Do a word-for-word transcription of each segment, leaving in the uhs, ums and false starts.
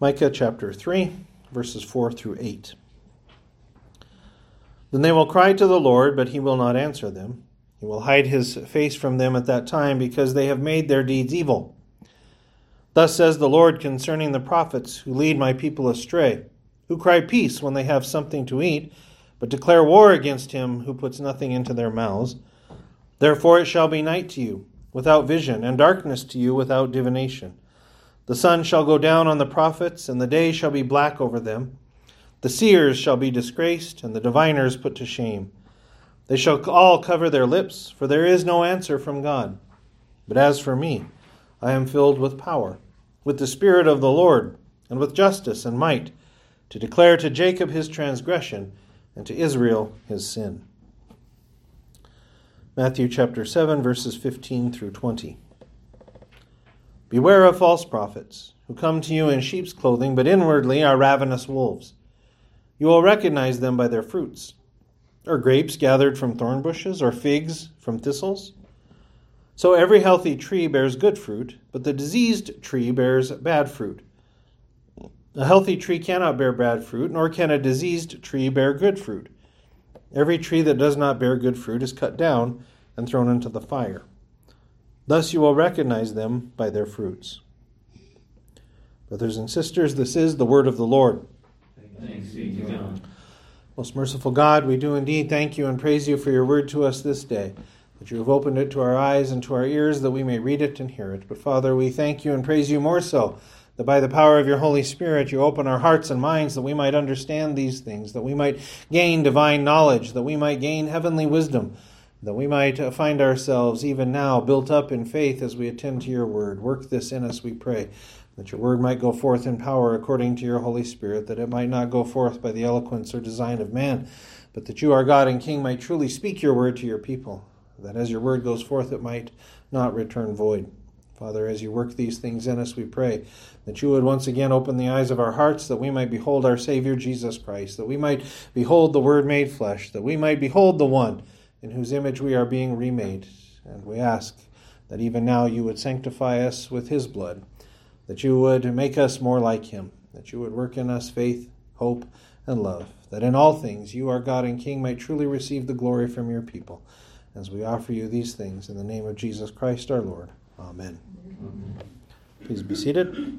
Micah chapter three, verses four through eight. Then they will cry to the Lord, but he will not answer them. He will hide his face from them at that time, because they have made their deeds evil. Thus says the Lord concerning the prophets who lead my people astray, who cry peace when they have something to eat, but declare war against him who puts nothing into their mouths. Therefore it shall be night to you, without vision, and darkness to you without divination. The sun shall go down on the prophets, and the day shall be black over them. The seers shall be disgraced, and the diviners put to shame. They shall all cover their lips, for there is no answer from God. But as for me, I am filled with power, with the Spirit of the Lord, and with justice and might, to declare to Jacob his transgression, and to Israel his sin. Matthew chapter seven, verses fifteen through twenty. Beware of false prophets, who come to you in sheep's clothing, but inwardly are ravenous wolves. You will recognize them by their fruits. Are grapes gathered from thorn bushes, or figs from thistles? So every healthy tree bears good fruit, but the diseased tree bears bad fruit. A healthy tree cannot bear bad fruit, nor can a diseased tree bear good fruit. Every tree that does not bear good fruit is cut down and thrown into the fire. Thus you will recognize them by their fruits. Brothers and sisters, this is the word of the Lord. Thanks be to God. Most merciful God, we do indeed thank you and praise you for your word to us this day, that you have opened it to our eyes and to our ears that we may read it and hear it. But Father, we thank you and praise you more so, that by the power of your Holy Spirit you open our hearts and minds that we might understand these things, that we might gain divine knowledge, that we might gain heavenly wisdom, that we might find ourselves even now built up in faith as we attend to your word. Work this in us, we pray, that your word might go forth in power according to your Holy Spirit, that it might not go forth by the eloquence or design of man, but that you, our God and King, might truly speak your word to your people, that as your word goes forth it might not return void. Father, as you work these things in us, we pray that you would once again open the eyes of our hearts, that we might behold our Savior Jesus Christ, that we might behold the Word made flesh, that we might behold the one in whose image we are being remade. And we ask that even now you would sanctify us with his blood, that you would make us more like him, that you would work in us faith, hope, and love, that in all things you, our God and King, might truly receive the glory from your people. As we offer you these things in the name of Jesus Christ our Lord. Amen. Amen. Please be seated.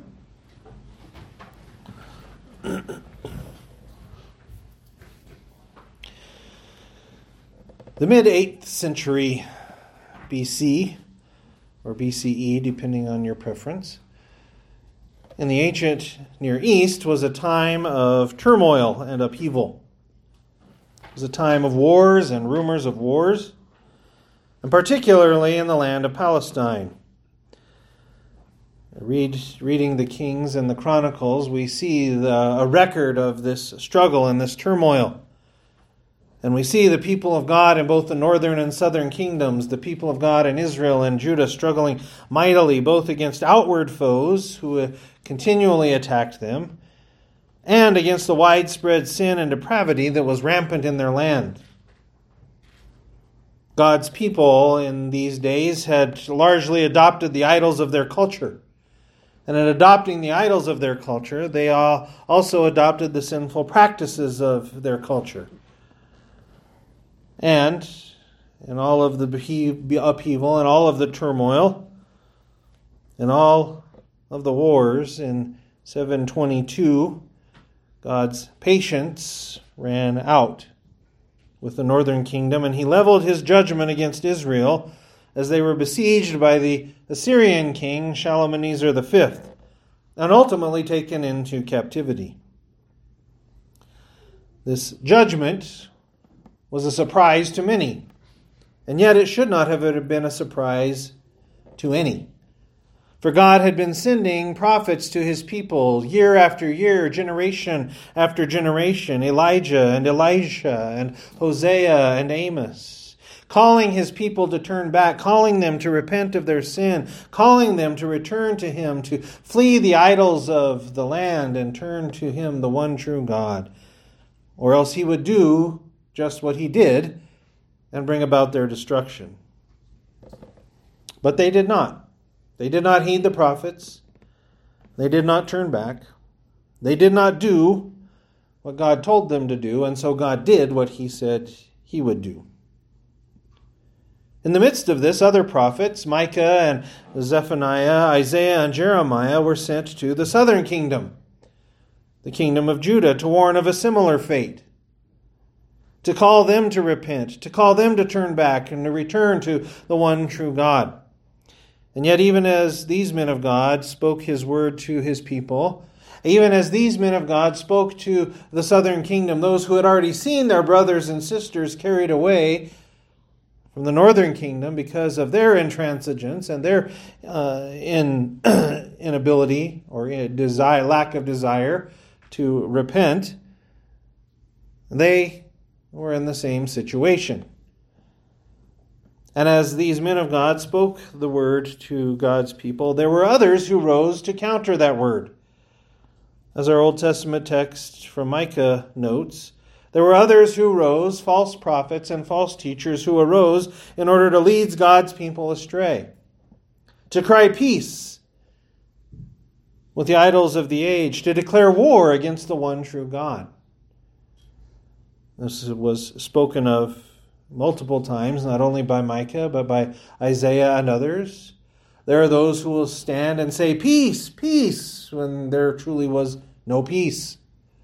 The mid-eighth century B C, or B C E, depending on your preference, in the ancient Near East was a time of turmoil and upheaval. It was a time of wars and rumors of wars, and particularly in the land of Palestine. Read, reading the Kings and the Chronicles, we see the, a record of this struggle and this turmoil. And we see the people of God in both the northern and southern kingdoms, the people of God in Israel and Judah struggling mightily, both against outward foes who continually attacked them, and against the widespread sin and depravity that was rampant in their land. God's people in these days had largely adopted the idols of their culture. And in adopting the idols of their culture, they also adopted the sinful practices of their culture. And in all of the upheaval and all of the turmoil and all of the wars in seven twenty-two, God's patience ran out with the northern kingdom, and he leveled his judgment against Israel as they were besieged by the Assyrian king Shalmaneser the fifth, and ultimately taken into captivity. This judgment was a surprise to many, and yet it should not have been a surprise to any. For God had been sending prophets to his people year after year, generation after generation, Elijah and Elisha and Hosea and Amos, calling his people to turn back, calling them to repent of their sin, calling them to return to him, to flee the idols of the land and turn to him, the one true God. Or else he would do just what he did and bring about their destruction. But they did not. They did not heed the prophets. They did not turn back. They did not do what God told them to do, and so God did what he said he would do. In the midst of this, other prophets, Micah and Zephaniah, Isaiah and Jeremiah, were sent to the southern kingdom, the kingdom of Judah, to warn of a similar fate, to call them to repent, to call them to turn back and to return to the one true God. And yet, even as these men of God spoke his word to his people, even as these men of God spoke to the southern kingdom, those who had already seen their brothers and sisters carried away from the northern kingdom because of their intransigence and their uh, in, inability or desire, lack of desire to repent, they were in the same situation. And as these men of God spoke the word to God's people, there were others who rose to counter that word. As our Old Testament text from Micah notes, there were others who rose, false prophets and false teachers who arose in order to lead God's people astray, to cry peace with the idols of the age, to declare war against the one true God. This was spoken of multiple times, not only by Micah, but by Isaiah and others. There are those who will stand and say, peace, peace, when there truly was no peace.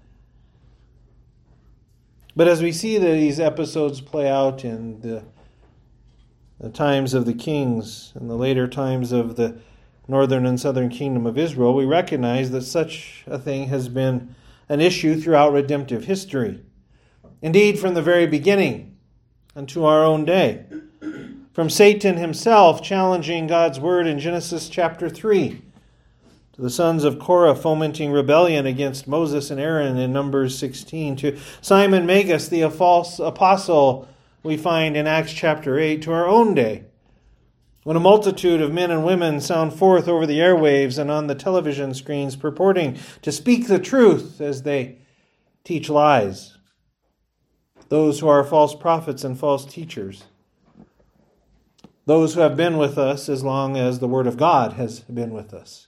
But as we see these episodes play out in the, the times of the kings and the later times of the northern and southern kingdom of Israel, we recognize that such a thing has been an issue throughout redemptive history. Indeed, from the very beginning unto our own day. From Satan himself challenging God's word in Genesis chapter three, to the sons of Korah fomenting rebellion against Moses and Aaron in Numbers sixteen, to Simon Magus, the false apostle we find in Acts chapter eight, to our own day, when a multitude of men and women sound forth over the airwaves and on the television screens purporting to speak the truth as they teach lies. Those who are false prophets and false teachers. Those who have been with us as long as the Word of God has been with us.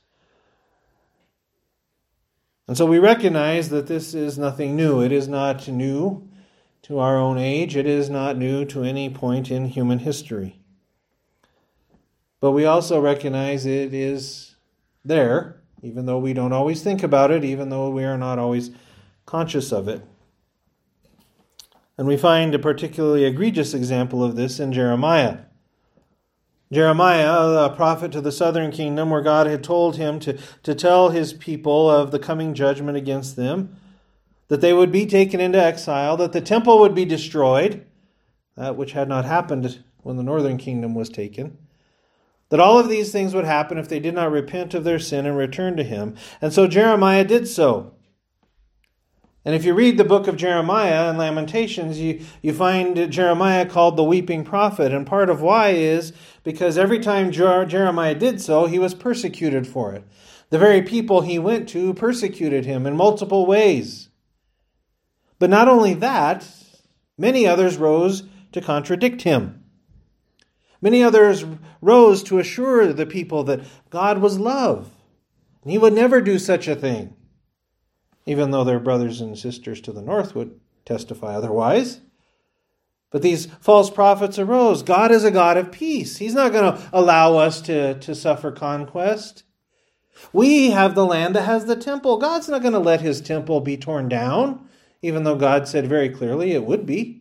And so we recognize that this is nothing new. It is not new to our own age. It is not new to any point in human history. But we also recognize it is there, even though we don't always think about it, even though we are not always conscious of it. And we find a particularly egregious example of this in Jeremiah. Jeremiah, a prophet to the southern kingdom, where God had told him to, to tell his people of the coming judgment against them, that they would be taken into exile, that the temple would be destroyed, that which had not happened when the northern kingdom was taken, that all of these things would happen if they did not repent of their sin and return to him. And so Jeremiah did so. And if you read the book of Jeremiah and Lamentations, you, you find Jeremiah called the weeping prophet. And part of why is because every time Jer- Jeremiah did so, he was persecuted for it. The very people he went to persecuted him in multiple ways. But not only that, many others rose to contradict him. Many others rose to assure the people that God was love. And he would never do such a thing, even though their brothers and sisters to the north would testify otherwise. But these false prophets arose. God is a God of peace. He's not going to allow us to, to suffer conquest. We have the land that has the temple. God's not going to let his temple be torn down, even though God said very clearly it would be.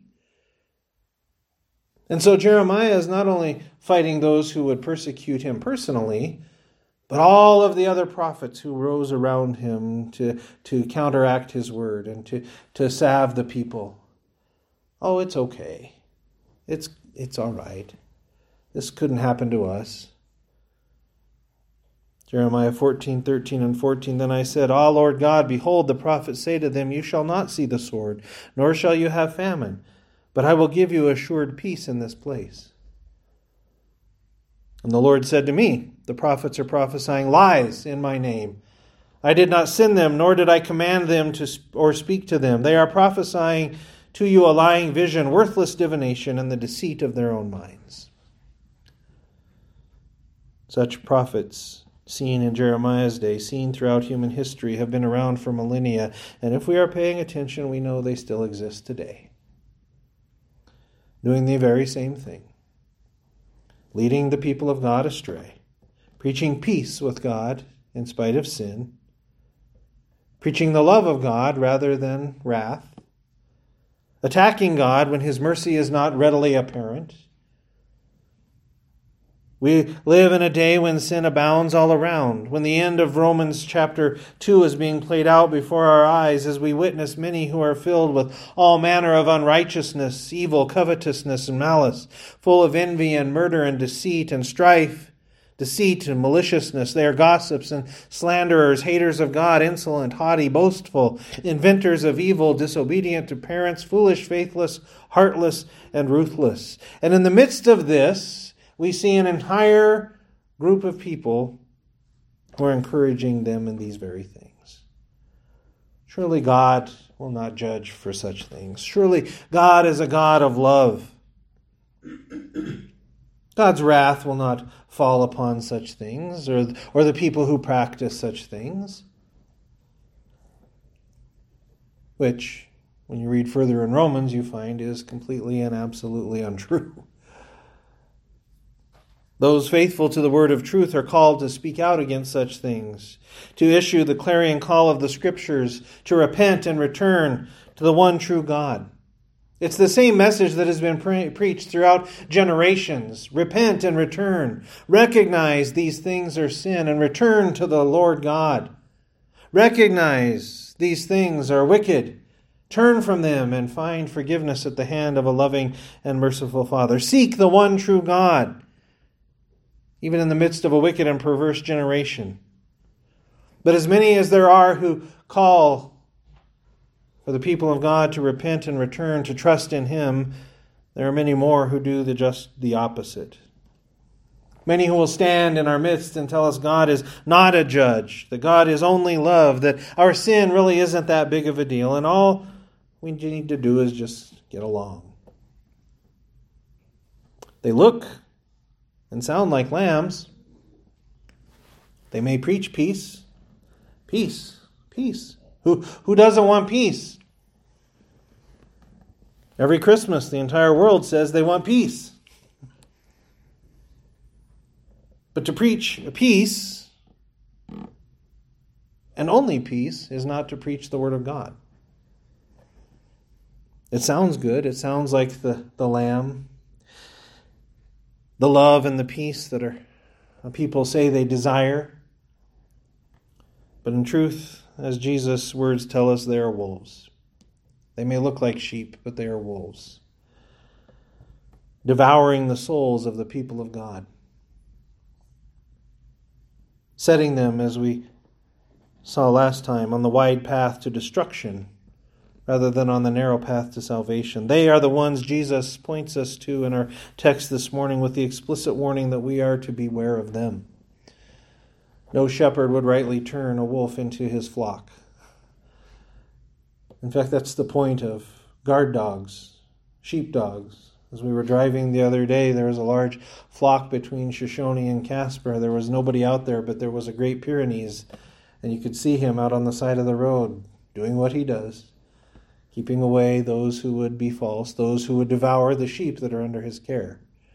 And so Jeremiah is not only fighting those who would persecute him personally, but all of the other prophets who rose around him to, to counteract his word and to, to salve the people. Oh, it's okay. It's, it's all right. This couldn't happen to us. Jeremiah fourteen, thirteen and fourteen, Then I said, Ah, Lord God, behold, the prophets say to them, You shall not see the sword, nor shall you have famine, but I will give you assured peace in this place. And the Lord said to me, The prophets are prophesying lies in my name. I did not send them, nor did I command them to or speak to them. They are prophesying to you a lying vision, worthless divination, and the deceit of their own minds. Such prophets seen in Jeremiah's day, seen throughout human history, have been around for millennia, and if we are paying attention, we know they still exist today. Doing the very same thing. Leading the people of God astray. Preaching peace with God in spite of sin. Preaching the love of God rather than wrath. Attacking God when His mercy is not readily apparent. We live in a day when sin abounds all around, when the end of Romans chapter two is being played out before our eyes as we witness many who are filled with all manner of unrighteousness, evil, covetousness, and malice, full of envy and murder and deceit and strife, deceit and maliciousness. They are gossips and slanderers, haters of God, insolent, haughty, boastful, inventors of evil, disobedient to parents, foolish, faithless, heartless, and ruthless. And in the midst of this, we see an entire group of people who are encouraging them in these very things. Surely God will not judge for such things. Surely God is a God of love. God's wrath will not fall upon such things or, or the people who practice such things. Which, when you read further in Romans, you find is completely and absolutely untrue. Those faithful to the word of truth are called to speak out against such things, to issue the clarion call of the Scriptures, to repent and return to the one true God. It's the same message that has been pre- preached throughout generations. Repent and return. Recognize these things are sin and return to the Lord God. Recognize these things are wicked. Turn from them and find forgiveness at the hand of a loving and merciful Father. Seek the one true God, even in the midst of a wicked and perverse generation. But as many as there are who call for the people of God to repent and return, to trust in Him, there are many more who do the just the opposite. Many who will stand in our midst and tell us God is not a judge, that God is only love, that our sin really isn't that big of a deal, and all we need to do is just get along. They look and sound like lambs. They may preach peace. Peace. Peace. Who, who doesn't want peace? Every Christmas, the entire world says they want peace. But to preach peace, and only peace, is not to preach the Word of God. It sounds good. It sounds like the, the lamb, the love and the peace that are people say they desire. But in truth, as Jesus' words tell us, they are wolves. They may look like sheep, but they are wolves, devouring the souls of the people of God, setting them, as we saw last time, on the wide path to destruction rather than on the narrow path to salvation. They are the ones Jesus points us to in our text this morning with the explicit warning that we are to beware of them. No shepherd would rightly turn a wolf into his flock. In fact, that's the point of guard dogs, sheep dogs. As we were driving the other day, there was a large flock between Shoshone and Casper. There was nobody out there, but there was a Great Pyrenees, and you could see him out on the side of the road doing what he does, keeping away those who would be false, those who would devour the sheep that are under his care.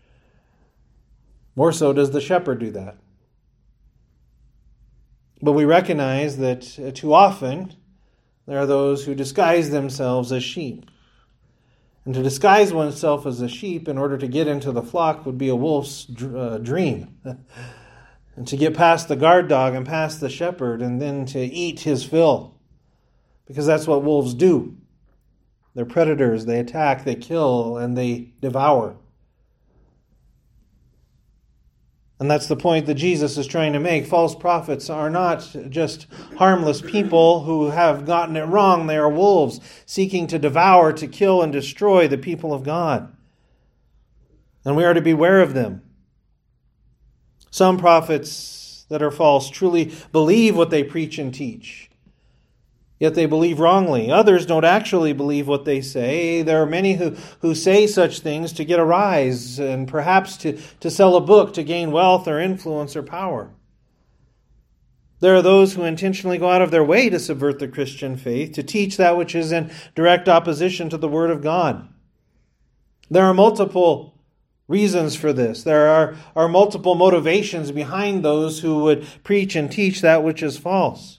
More so does the shepherd do that. But we recognize that uh, too often there are those who disguise themselves as sheep. And to disguise oneself as a sheep in order to get into the flock would be a wolf's uh, dream. And to get past the guard dog and past the shepherd and then to eat his fill. Because that's what wolves do. They're predators. They attack, they kill, and they devour. And that's the point that Jesus is trying to make. False prophets are not just harmless people who have gotten it wrong. They are wolves seeking to devour, to kill, and destroy the people of God. And we are to beware of them. Some prophets that are false truly believe what they preach and teach, yet they believe wrongly. Others don't actually believe what they say. There are many who, who say such things to get a rise and perhaps to, to sell a book to gain wealth or influence or power. There are those who intentionally go out of their way to subvert the Christian faith, to teach that which is in direct opposition to the Word of God. There are multiple reasons for this. There are, are multiple motivations behind those who would preach and teach that which is false.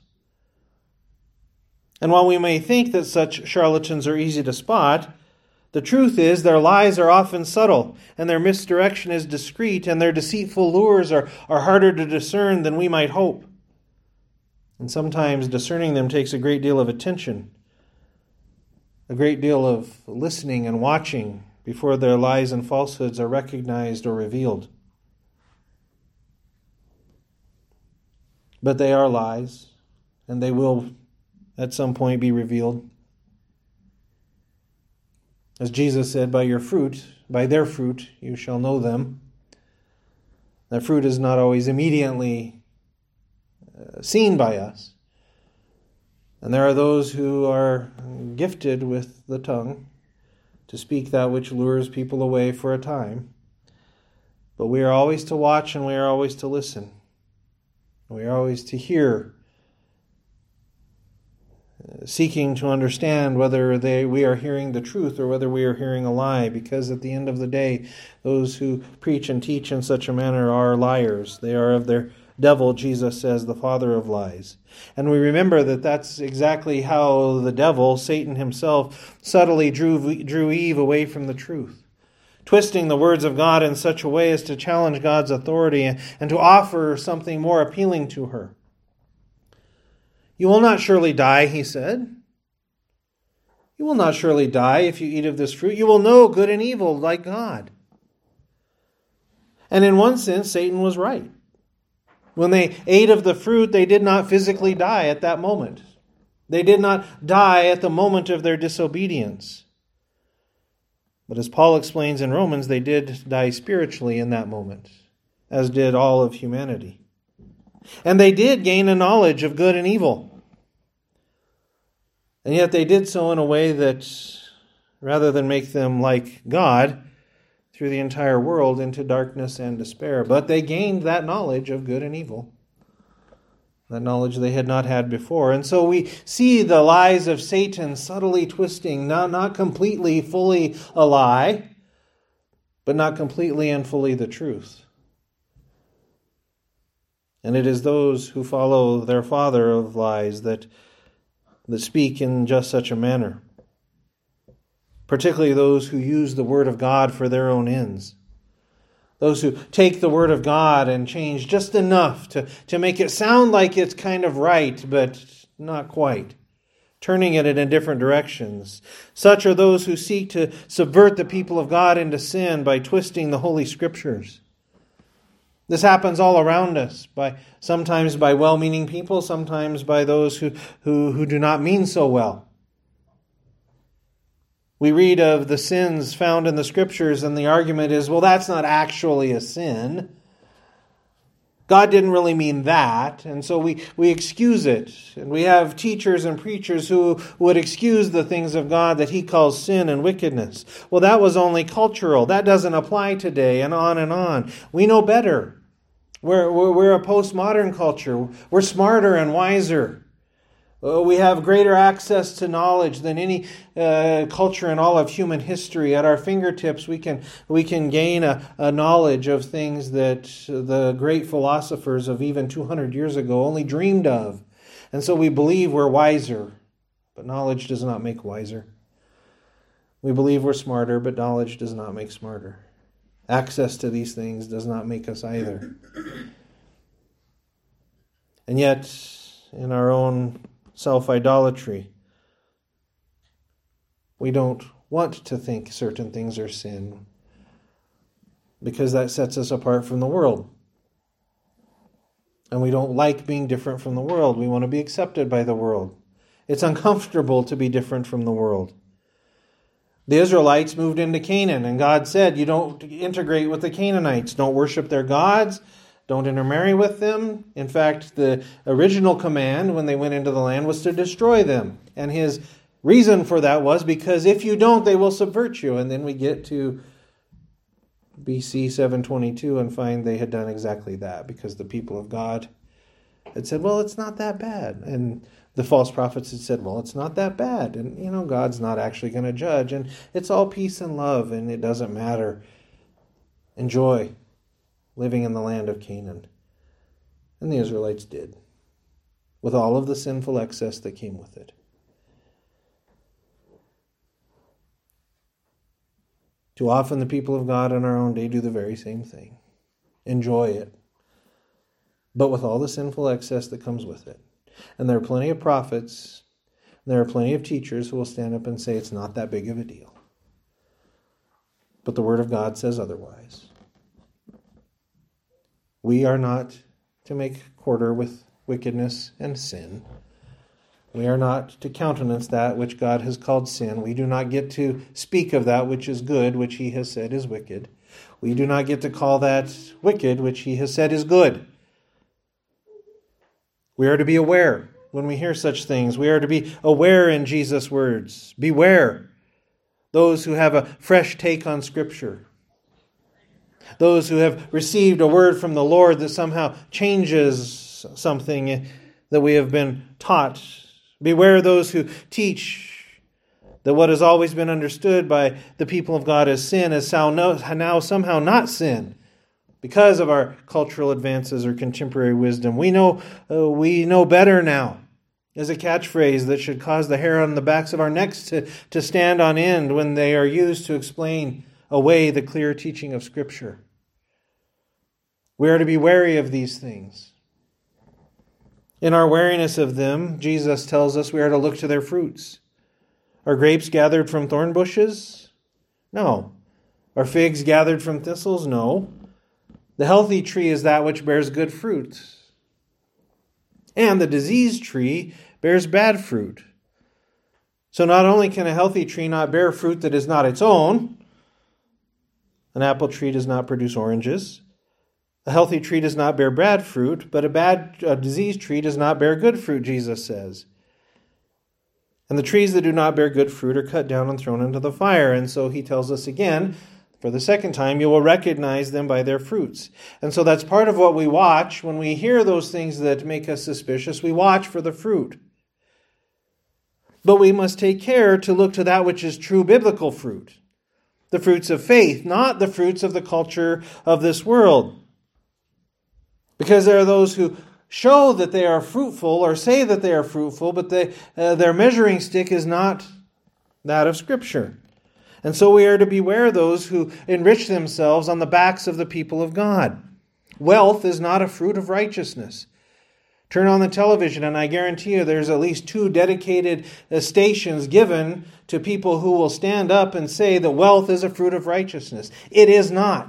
And while we may think that such charlatans are easy to spot, the truth is their lies are often subtle, and their misdirection is discreet, and their deceitful lures are, are harder to discern than we might hope. And sometimes discerning them takes a great deal of attention, a great deal of listening and watching before their lies and falsehoods are recognized or revealed. But they are lies, and they will at some point be revealed. As Jesus said, by your fruit, by their fruit, you shall know them. That fruit is not always immediately uh, seen by us. And there are those who are gifted with the tongue to speak that which lures people away for a time. But we are always to watch and we are always to listen. We are always to hear, seeking to understand whether they we are hearing the truth or whether we are hearing a lie, because at the end of the day, those who preach and teach in such a manner are liars. They are of their devil, Jesus says, the father of lies. And we remember that that's exactly how the devil, Satan himself, subtly drew, drew Eve away from the truth, twisting the words of God in such a way as to challenge God's authority and to offer something more appealing to her. You will not surely die, he said. You will not surely die if you eat of this fruit. You will know good and evil like God. And in one sense, Satan was right. When they ate of the fruit, they did not physically die at that moment. They did not die at the moment of their disobedience. But as Paul explains in Romans, they did die spiritually in that moment, as did all of humanity. And they did gain a knowledge of good and evil. And yet they did so in a way that, rather than make them like God, through the entire world into darkness and despair. But they gained that knowledge of good and evil, that knowledge they had not had before. And so we see the lies of Satan subtly twisting, not, not completely, fully a lie, but not completely and fully the truth. And it is those who follow their father of lies that, that speak in just such a manner. Particularly those who use the Word of God for their own ends. Those who take the Word of God and change just enough to, to make it sound like it's kind of right, but not quite. Turning it in different directions. Such are those who seek to subvert the people of God into sin by twisting the Holy Scriptures. This happens all around us, by sometimes by well-meaning people, sometimes by those who, who, who do not mean so well. We read of the sins found in the Scriptures, and the argument is, well, that's not actually a sin. God didn't really mean that, and so we, we excuse it. And we have teachers and preachers who would excuse the things of God that He calls sin and wickedness. Well, that was only cultural. That doesn't apply today, and on and on. We know better. We're, we're, we're a postmodern culture. We're smarter and wiser. We have greater access to knowledge than any uh, culture in all of human history. At our fingertips, we can we can gain a, a knowledge of things that the great philosophers of even two hundred years ago only dreamed of. And so we believe we're wiser, but knowledge does not make wiser. We believe we're smarter, but knowledge does not make smarter. Access to these things does not make us either. And yet, in our own self-idolatry, we don't want to think certain things are sin because that sets us apart from the world. And we don't like being different from the world. We want to be accepted by the world. It's uncomfortable to be different from the world. The Israelites moved into Canaan, and God said, you don't integrate with the Canaanites. Don't worship their gods. Don't intermarry with them. In fact, the original command when they went into the land was to destroy them. And his reason for that was because if you don't, they will subvert you. And then we get to B C seven twenty-two and find they had done exactly that, because the people of God had said, well, it's not that bad. And the false prophets had said, well, it's not that bad. And, you know, God's not actually going to judge. And it's all peace and love, and it doesn't matter. Enjoy living in the land of Canaan. And the Israelites did, with all of the sinful excess that came with it. Too often the people of God in our own day do the very same thing. Enjoy it, but with all the sinful excess that comes with it. And there are plenty of prophets, and there are plenty of teachers who will stand up and say it's not that big of a deal. But the Word of God says otherwise. We are not to make quarter with wickedness and sin. We are not to countenance that which God has called sin. We do not get to speak of that which is good, which He has said is wicked. We do not get to call that wicked, which He has said is good. We are to be aware when we hear such things. We are to be aware in Jesus' words. Beware those who have a fresh take on Scripture. Those who have received a word from the Lord that somehow changes something that we have been taught. Beware those who teach that what has always been understood by the people of God as sin is now somehow not sin because of our cultural advances or contemporary wisdom. We know uh, we know better now is a catchphrase that should cause the hair on the backs of our necks to, to stand on end when they are used to explain away the clear teaching of Scripture. We are to be wary of these things. In our wariness of them, Jesus tells us we are to look to their fruits. Are grapes gathered from thorn bushes? No. Are figs gathered from thistles? No. The healthy tree is that which bears good fruit. And the diseased tree bears bad fruit. So not only can a healthy tree not bear fruit that is not its own, an apple tree does not produce oranges. A healthy tree does not bear bad fruit, but a bad, a diseased tree does not bear good fruit, Jesus says. And the trees that do not bear good fruit are cut down and thrown into the fire. And so he tells us again, for the second time, you will recognize them by their fruits. And so that's part of what we watch. When we hear those things that make us suspicious, we watch for the fruit. But we must take care to look to that which is true biblical fruit. The fruits of faith, not the fruits of the culture of this world. Because there are those who show that they are fruitful or say that they are fruitful, but they, uh, their measuring stick is not that of Scripture. And so we are to beware those who enrich themselves on the backs of the people of God. Wealth is not a fruit of righteousness. Turn on the television and I guarantee you there's at least two dedicated uh, stations given to people who will stand up and say that wealth is a fruit of righteousness. It is not.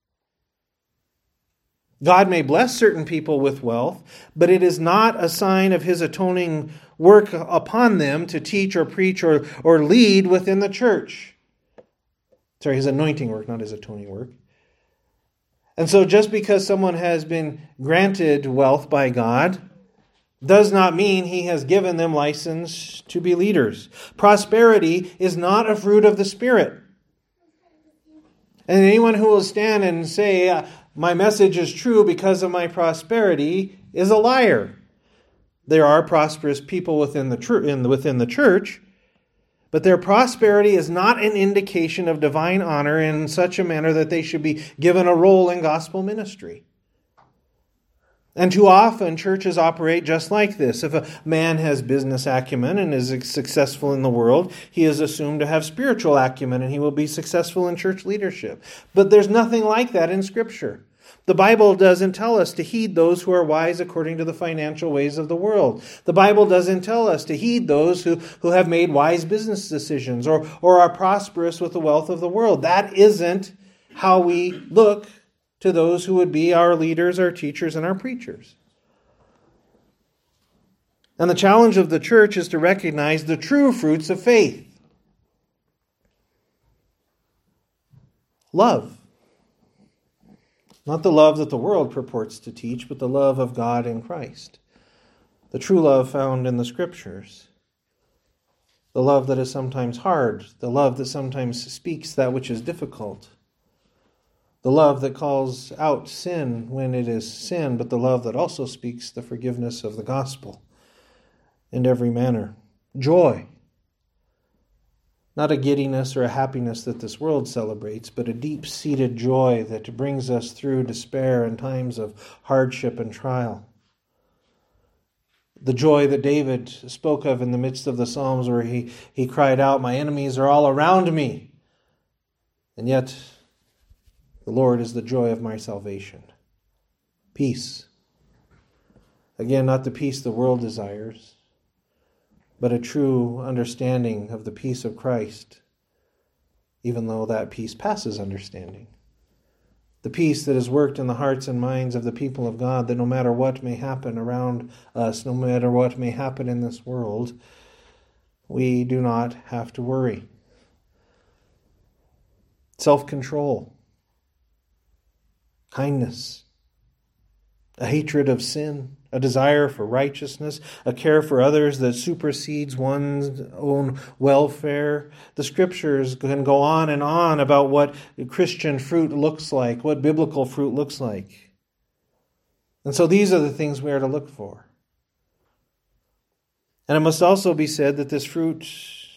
God may bless certain people with wealth, but it is not a sign of His atoning work upon them to teach or preach or, or lead within the church. Sorry, His anointing work, not His atoning work. And so just because someone has been granted wealth by God does not mean He has given them license to be leaders. Prosperity is not a fruit of the Spirit. And anyone who will stand and say, my message is true because of my prosperity, is a liar. There are prosperous people within the, tr- in the, within the church, but their prosperity is not an indication of divine honor in such a manner that they should be given a role in gospel ministry. And too often churches operate just like this. If a man has business acumen and is successful in the world, he is assumed to have spiritual acumen and he will be successful in church leadership. But there's nothing like that in Scripture. The Bible doesn't tell us to heed those who are wise according to the financial ways of the world. The Bible doesn't tell us to heed those who, who have made wise business decisions or, or are prosperous with the wealth of the world. That isn't how we look to those who would be our leaders, our teachers, and our preachers. And the challenge of the church is to recognize the true fruits of faith. Love. Not the love that the world purports to teach, but the love of God in Christ. The true love found in the Scriptures. The love that is sometimes hard. The love that sometimes speaks that which is difficult. The love that calls out sin when it is sin, but the love that also speaks the forgiveness of the gospel in every manner. Joy. Not a giddiness or a happiness that this world celebrates, but a deep-seated joy that brings us through despair in times of hardship and trial. The joy that David spoke of in the midst of the Psalms, where he, he cried out, "My enemies are all around me, and yet the Lord is the joy of my salvation." Peace. Again, not the peace the world desires, but a true understanding of the peace of Christ, even though that peace passes understanding. The peace that has worked in the hearts and minds of the people of God, that no matter what may happen around us, no matter what may happen in this world, we do not have to worry. Self-control. Kindness, a hatred of sin, a desire for righteousness, a care for others that supersedes one's own welfare. The Scriptures can go on and on about what Christian fruit looks like, what biblical fruit looks like. And so these are the things we are to look for. And it must also be said that this fruit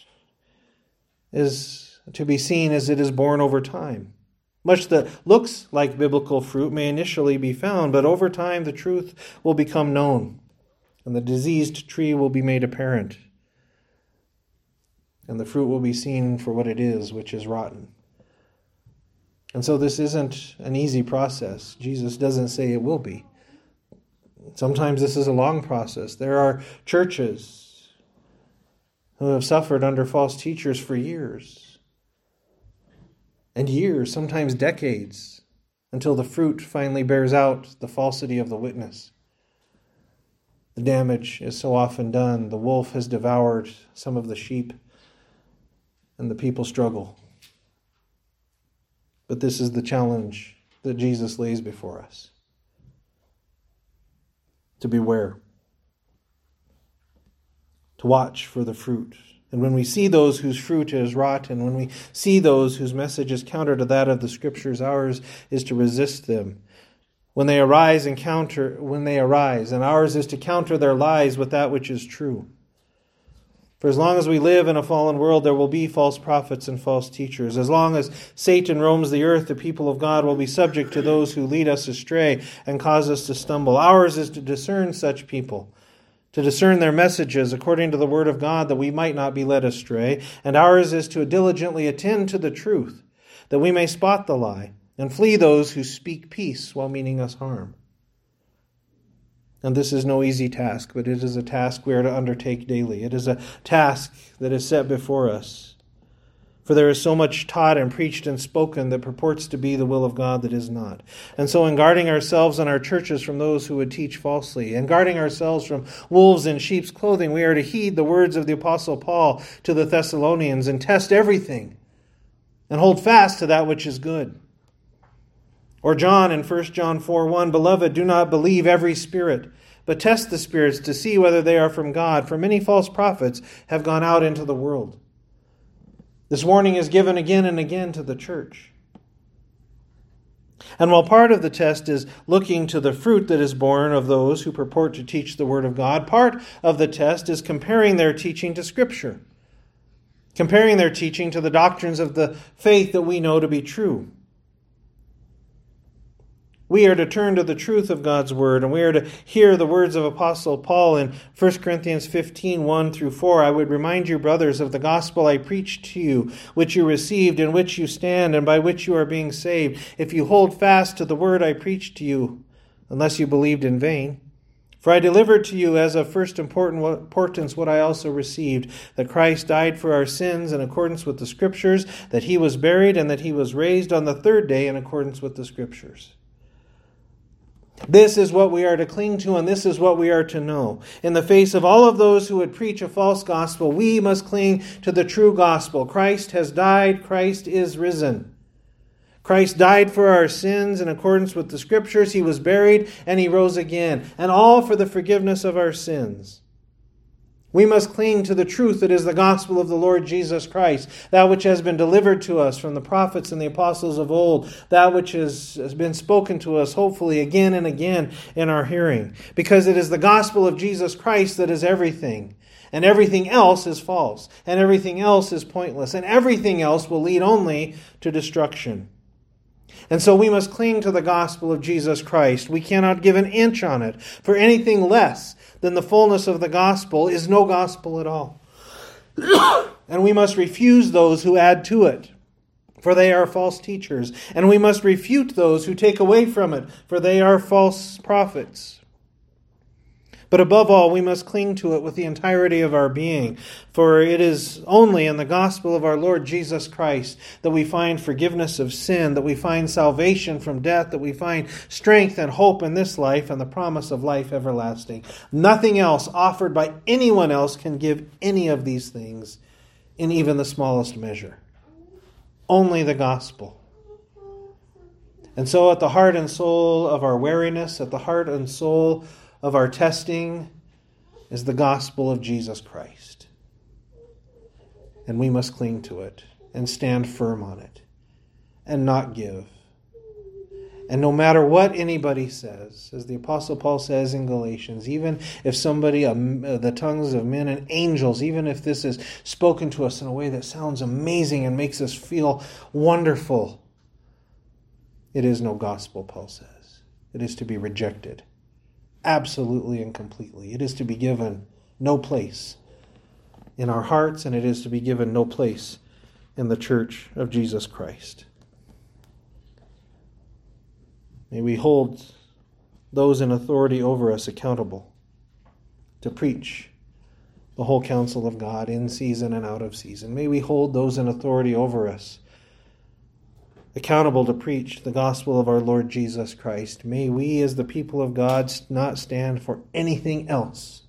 is to be seen as it is born over time. Much that looks like biblical fruit may initially be found, but over time the truth will become known, and the diseased tree will be made apparent, and the fruit will be seen for what it is, which is rotten. And so this isn't an easy process. Jesus doesn't say it will be. Sometimes this is a long process. There are churches who have suffered under false teachers for years. And years, sometimes decades, until the fruit finally bears out the falsity of the witness. The damage is so often done. The wolf has devoured some of the sheep, and the people struggle. But this is the challenge that Jesus lays before us. To beware. To watch for the fruit. And when we see those whose fruit is rotten, when we see those whose message is counter to that of the Scriptures, ours is to resist them. When they arise and counter, when they arise, and ours is to counter their lies with that which is true. For as long as we live in a fallen world, there will be false prophets and false teachers. As long as Satan roams the earth, the people of God will be subject to those who lead us astray and cause us to stumble. Ours is to discern such people, to discern their messages according to the word of God, that we might not be led astray. And ours is to diligently attend to the truth, that we may spot the lie and flee those who speak peace while meaning us harm. And this is no easy task, but it is a task we are to undertake daily. It is a task that is set before us. For there is so much taught and preached and spoken that purports to be the will of God that is not. And so in guarding ourselves and our churches from those who would teach falsely, and guarding ourselves from wolves in sheep's clothing, we are to heed the words of the Apostle Paul to the Thessalonians and test everything and hold fast to that which is good. Or John in First John four one, "Beloved, do not believe every spirit, but test the spirits to see whether they are from God, for many false prophets have gone out into the world." This warning is given again and again to the church. And while part of the test is looking to the fruit that is born of those who purport to teach the Word of God, part of the test is comparing their teaching to Scripture, comparing their teaching to the doctrines of the faith that we know to be true. We are to turn to the truth of God's Word, and we are to hear the words of Apostle Paul in First Corinthians fifteen, one through four. "I would remind you, brothers, of the gospel I preached to you, which you received, in which you stand, and by which you are being saved, if you hold fast to the word I preached to you, unless you believed in vain. For I delivered to you as of first importance what I also received, that Christ died for our sins in accordance with the Scriptures, that he was buried, and that he was raised on the third day in accordance with the Scriptures." This is what we are to cling to, and this is what we are to know. In the face of all of those who would preach a false gospel, we must cling to the true gospel. Christ has died, Christ is risen. Christ died for our sins in accordance with the Scriptures. He was buried, and he rose again, and all for the forgiveness of our sins. We must cling to the truth that is the gospel of the Lord Jesus Christ, that which has been delivered to us from the prophets and the apostles of old, that which has, has been spoken to us, hopefully, again and again in our hearing. Because it is the gospel of Jesus Christ that is everything, and everything else is false, and everything else is pointless, and everything else will lead only to destruction. And so we must cling to the gospel of Jesus Christ. We cannot give an inch on it, for anything less than the fullness of the gospel is no gospel at all. And we must refuse those who add to it, for they are false teachers. And we must refute those who take away from it, for they are false prophets. But above all, we must cling to it with the entirety of our being, for it is only in the gospel of our Lord Jesus Christ that we find forgiveness of sin, that we find salvation from death, that we find strength and hope in this life and the promise of life everlasting. Nothing else offered by anyone else can give any of these things in even the smallest measure. Only the gospel. And so at the heart and soul of our weariness, at the heart and soul of our testing, is the gospel of Jesus Christ. And we must cling to it and stand firm on it and not give. And no matter what anybody says, as the Apostle Paul says in Galatians, even if somebody, um, the tongues of men and angels, even if this is spoken to us in a way that sounds amazing and makes us feel wonderful, it is no gospel, Paul says. It is to be rejected. Absolutely and completely. It is to be given no place in our hearts, and it is to be given no place in the church of Jesus Christ. May we hold those in authority over us accountable to preach the whole counsel of God in season and out of season. May we hold those in authority over us accountable to preach the gospel of our Lord Jesus Christ. May we as the people of God not stand for anything else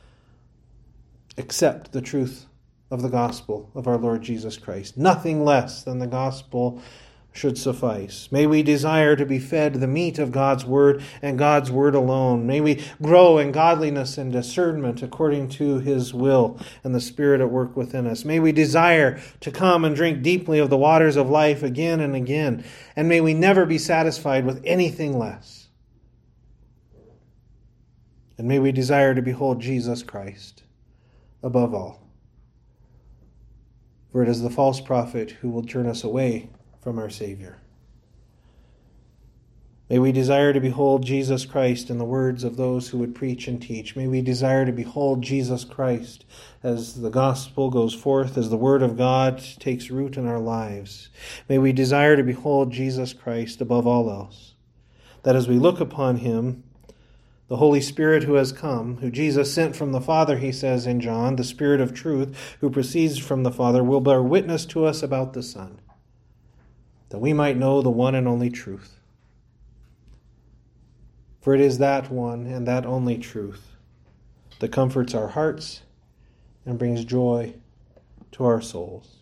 except the truth of the gospel of our Lord Jesus Christ. Nothing less than the gospel should suffice. May we desire to be fed the meat of God's word and God's word alone. May we grow in godliness and discernment according to his will and the Spirit at work within us. May we desire to come and drink deeply of the waters of life again and again. And may we never be satisfied with anything less. And may we desire to behold Jesus Christ above all. For it is the false prophet who will turn us away from our Savior. May we desire to behold Jesus Christ in the words of those who would preach and teach. May we desire to behold Jesus Christ as the gospel goes forth, as the word of God takes root in our lives. May we desire to behold Jesus Christ above all else. That as we look upon him, the Holy Spirit who has come, who Jesus sent from the Father, he says in John, the Spirit of truth who proceeds from the Father, will bear witness to us about the Son, that we might know the one and only truth. For it is that one and that only truth that comforts our hearts and brings joy to our souls.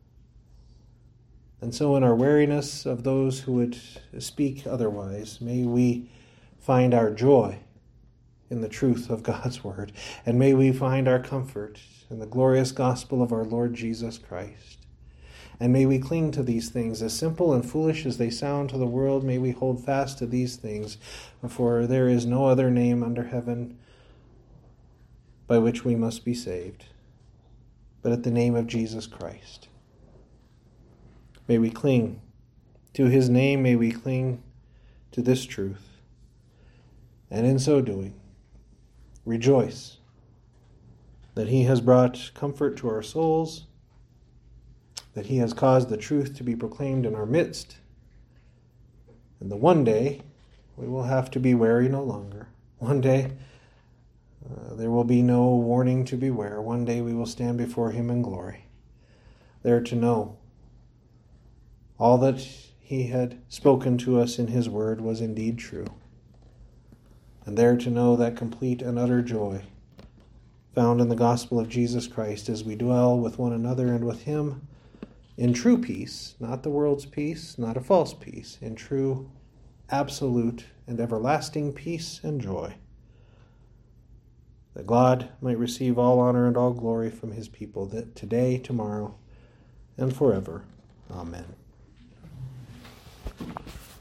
And so in our weariness of those who would speak otherwise, may we find our joy in the truth of God's word, and may we find our comfort in the glorious gospel of our Lord Jesus Christ. And may we cling to these things, as simple and foolish as they sound to the world. May we hold fast to these things, for there is no other name under heaven by which we must be saved, but at the name of Jesus Christ. May we cling to his name. May we cling to this truth. And in so doing, rejoice that he has brought comfort to our souls, that he has caused the truth to be proclaimed in our midst, and that one day we will have to be wary no longer. One day uh, there will be no warning to beware. One day we will stand before him in glory, there to know all that he had spoken to us in his word was indeed true, and there to know that complete and utter joy found in the gospel of Jesus Christ as we dwell with one another and with him in true peace, not the world's peace, not a false peace, in true, absolute, and everlasting peace and joy. that God might receive all honor and all glory from his people, that today, tomorrow, and forever. Amen.